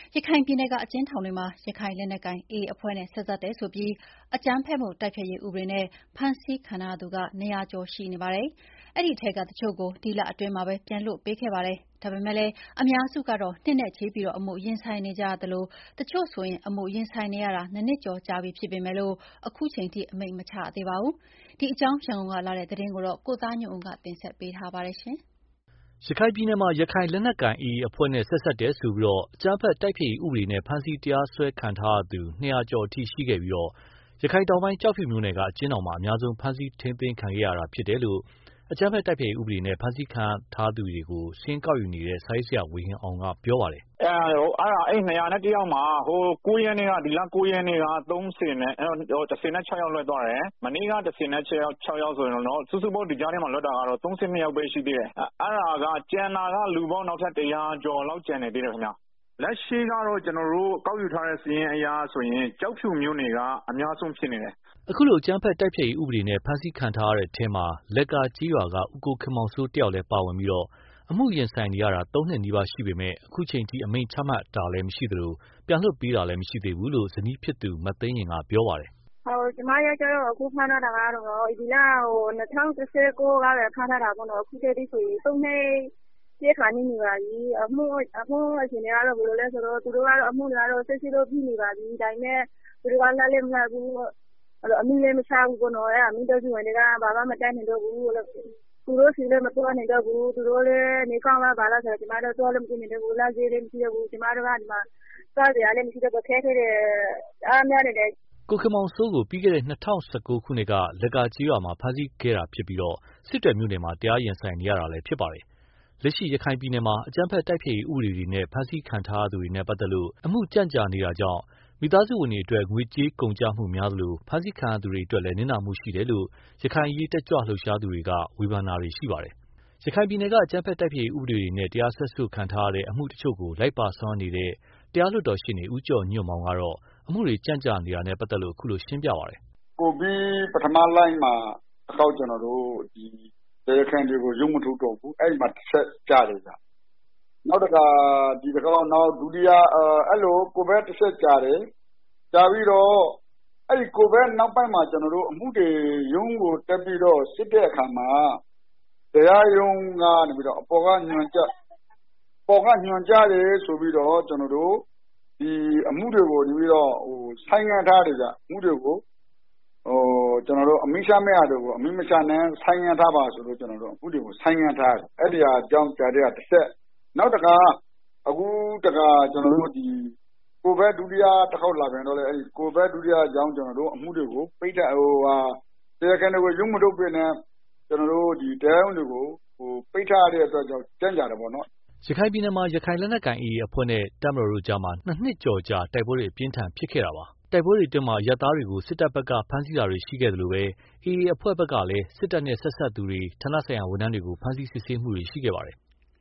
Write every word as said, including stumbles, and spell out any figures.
ရခိုင်ပြည်နယ်ကအကျဉ်းထောင်တွေမှာရခိုင်လက်နက်ကိုင် အေအေ အဖွဲ့နဲ့ဆက်စပ်တယ်ဆိုပြီးအကြမ်းဖက်မှုတိုက်ဖျက်ရေးဥပဒေနဲ့ဖမ်းဆီးခံထားရသူနှစ်ရာကျော်ရှိနေပါတယ်။အဲဒီထဲကတချို့ကိုဒီလအတွင်းမှာပဲပြန်လွှတ်ပေးခဲ့ပါတယ်။ဒါပေမဲ့လည်းအများစုကတော့နှစ်နဲ့ချီပြီးအမှုရင်ဆိုင်နေကြရသလိုတချို့ဆိုရင်အမှုရင်ဆိုင်နေရတာနှစ်နှစ်ကျော်ကြာပြီဖြစ်ပေမဲ့အခုချိန်ထိအမိန့်မချရသေးပါဘူး။ဒီအကြောင်းရန်ကုန်ကလာတဲ့သတင်းကိုကိုသားညွန့်ဦးကတင်ဆက်ပေးထားပါတယ်။ရခိုင်ပြည်နယ်မှာရခိုင်လက်နက်ကိုင် အေအေ အဖွဲ့နဲ့ဆက်စပ်တယ်ဆိုပြီးအကြမ်းဖက်တိုက်ဖျက်ရေးဥပဒေနဲ့ဖမ်းဆီးတရားစွဲခံထားရသူနှစ်ရာကျော်အထိရှိခဲ့ပြီးရခိုင်တောင်ပိုင်းကျောက်ဖြူမြို့နယ်ကအကျဉ်းထောင်မှာအများဆုံးဖမ်းဆီးထိန်းသိမ်းခံခဲ့ရတာဖြစ်တယ်လို့အကြမ်းဖက်တိုက်ဖျက်ရေးဥပဒေနဲ့ဖမ်းဆီးခံထားသူတွေကိုစာရင်းကောက်ယူနေတဲ့စာရေးဆရာဝေဟင်အောင်ကပြောပါတယ်။အဲအဲ့ဒါအဲ့နှစ်ရာနဲ့တယောက်မှာဟို၉ရက်နေ့ကဒီလ၉ရက်နေ့ကသုံးဆယ်နဲ့ဟို၁၀နဲ့၆ယောက်လွှတ်သွားတယ်။မနေ့က၁၀နဲ့၆ယောက်၆ယောက်ဆိုရင်တော့စုစုပေါင်းဒီကြားထဲမှာလွှတ်တာကတော့၃၂ယောက်ပဲရှိသေးတယ်။အဲ့ဒါကကျန်တာကလူပေါင်းနောက်ထပ်၁ရာကျော်လောက်ကျန်နေသေးတယ်ခင်ဗျ။လက်ရှိကတော့ကျွန်တော်တို့ကောက်ယူထားတဲ့စီးရင်အရာဆိုရင်ကြောက်ဖြူမျိုးတွေကအများဆုံးဖြစ်နေတယ်။အခုလိုအကြမ်းဖက်တိုက်ဖျက်ရေးဥပဒေနဲ့ဖမ်းဆီးခံထားရတဲ့အထဲမှာလက်ကာကြီးရွာကဦးကိုခင်မောင်စိုးတယောက်လည်းပါဝင်ပြီးအမှုရင်ဆိုင်နေရတာသုံးနှစ်နီးပါးရှိပေမဲ့အခုချိန်ထိအမိန့်ချမှတ်တာလည်းမရှိသလိုပြန်လွှတ်ပေးတာလည်းမရှိသေးဘူးလို့ဇနီးဖြစ်သူမသိန်းရင်ကပြောပါတယ်။ဟုတ်ကျမရကျတော့အခုဖမ်းထားတာကတော့ဒီလဟို၂၀၁၉ကလည်းဖမ်းထားတာပေါ့နော်အခုတည်းကဆိုရင်သုံးနှစ်ပြည့်ခါနေနေပါပြီအမှုအမှုအချိန်တွေကတော့ဘယ်လိုလဲဆိုတော့သူတို့ကတော့အမှုတွေကတော့ဆက်စစ်လို့ပြီးနေပါပြီဒါပေမဲ့သူတို့ကလည်းလည်းမလာဘူးအဲ့တော့အမှုလည်းမချဘူးပေါ့နော်အဲ့အမှုတော့ဒီဝင်တွေကဘာမှမတတ်နိုင်တော့ဘူးလို့သူတို့စီလည်းမတွားနိုင်တော့ဘူးသူတို့လည်းနေကောင်းလာပါလားဆိုတော့ကျမတို့တွားလည်းမကြည့်နိုင်တော့ဘူးလာသေးလည်းမရှိတော့ဘူးကျမတို့ကဒီမှာစားကြရလည်းမရှိတော့ဘူးခဲခဲတဲ့အားများနေတယ်ကိုခင်မောင်စိုးကိုပြီးခဲ့တဲ့၂၀၁၉ခုနှစ်ကလက်ကာကြီးရွာမှာဖမ်းဆီးခဲ့တာဖြစ်ပြီးစစ်တွေမြို့နယ်မှာတရားရင်ဆိုင်နေရတာလည်းဖြစ်ပါတယ်။လက်ရှိရခိုင်ပြည်နယ်မှာအကြမ်းဖက်တိုက်ဖျက်ရေးဥပဒေတွေနဲ့ဖမ်းဆီးခံထားရသူတွေနဲ့ပတ်သက်လို့အမှုကြန့်ကြာနေတာကြောင့်မိသားစုဝင်တွေအတွက်ငွေကြေးကုန်ကျမှုများသလိုဖမ်းဆီးခံရသူတွေအတွက်လည်းနစ်နာမှုရှိတယ်လို့ရခိုင်အရေးတက်ကြွလှုပ်ရှားသူတွေကဝေဖန်တာတွေရှိပါတယ်။ရခိုင်ပြည်နယ်ကအကြမ်းဖက်တိုက်ဖျက်ရေးဥပဒေတွေနဲ့တရားစွဲဆိုခံထားရတဲ့အမှုတချို့ကိုလိုက်ပါဆောင်ရွက်နေတဲ့တရားလွှတ်တော်ရှေ့နေဦးကျော်ညွန့်မောင်ကတော့အမှုတွေကြန့်ကြာနေတာနဲ့ပတ်သက်လို့အခုလိုရှင်းပြပါတယ်။ကိုပြီးပထမလိုင်းမှာအကောက်ကျွန်တော်တို့ဒီတရားခံတွေကိုရုံးမထုတ်တော့ဘူးအဲ့ဒီမှာတစ်ဆက်ကြားတယ်ဗျ။နောက်တစ်ခါဒီတစ်ခါနောက်ဒုတိယအဲ့လိုကိုပဲတစ်ဆက်ကြားတယ်ကြားပြီးတော့အဲ့ဒီကိုပဲနောက်ပိုင်းမှာကျွန်တော်တို့အမှုတွေရုံးကိုတက်ပြီးတော့စစ်တဲ့အခါမှာတရားရုံးကနေပြီးတော့အပေါ်ကညွှန်ကြားပေါ်ကညွှန်ကြားတယ်ဆိုပြီးတော့ကျွန်တော်တို့ဒီအမှုတွေကိုဒီပြီးတော့ဟိုဆိုင်ငံထားတယ်ဗျအမှုတွေကိုဟိုကျွန်တော်တို့အမိရှာမဲ့ရတယ်ကိုအမိမရှာနဲ့ဆိုင်ငံထားပါဆိုလို့ကျွန်တော်တို့အမှုတွေကိုဆိုင်ငံထားတယ်အဲ့ဒီအကြောင်းကြားတဲ့တစ်ဆက်နောက်တစ်ခါအခုတခါကျွန်တော်တို့ဒီကိုပဲဒုတိယတစ်ခေါက်လာပြန်တော့လေအဲ့ဒီကိုပဲဒုတိယအကြောင်းကျွန်တော်တို့အမှုတွေကိုပိတ်တဲ့ဟိုဟာတရားခံတွေကိုရုံးမထုတ်ပြနဲ့ကျွန်တော်တို့ဒီတရားရုံးတွေကိုဟိုပိတ်ထားတဲ့အတွက်ကြောင့်ကြံ့ကြတယ်ပေါ့နော်ရခိုင်ပြည်နယ်မှာရခိုင်လက်နက်ကိုင် အေအေ အဖွဲ့နဲ့တပ်မတော်တို့ကြားမှာနှစ်နှစ်ကျော်ကြာတိုက်ပွဲတွေအပြင်းထန်ဖြစ်ခဲ့တာပါ။တိုက်ပွဲတွေအတွင်းမှာရသားတွေကိုစစ်တပ်ဘက်ကဖမ်းဆီးတာတွေရှိခဲ့တယ်လို့ပဲ အေအေ အဖွဲ့ဘက်ကလည်းစစ်တပ်နဲ့ဆက်ဆက်သူတွေဌာနဆိုင်ရာဝန်ထမ်းတွေကိုဖမ်းဆီးစစ်ဆေးမှုတွေရှိခဲ့ပါတယ်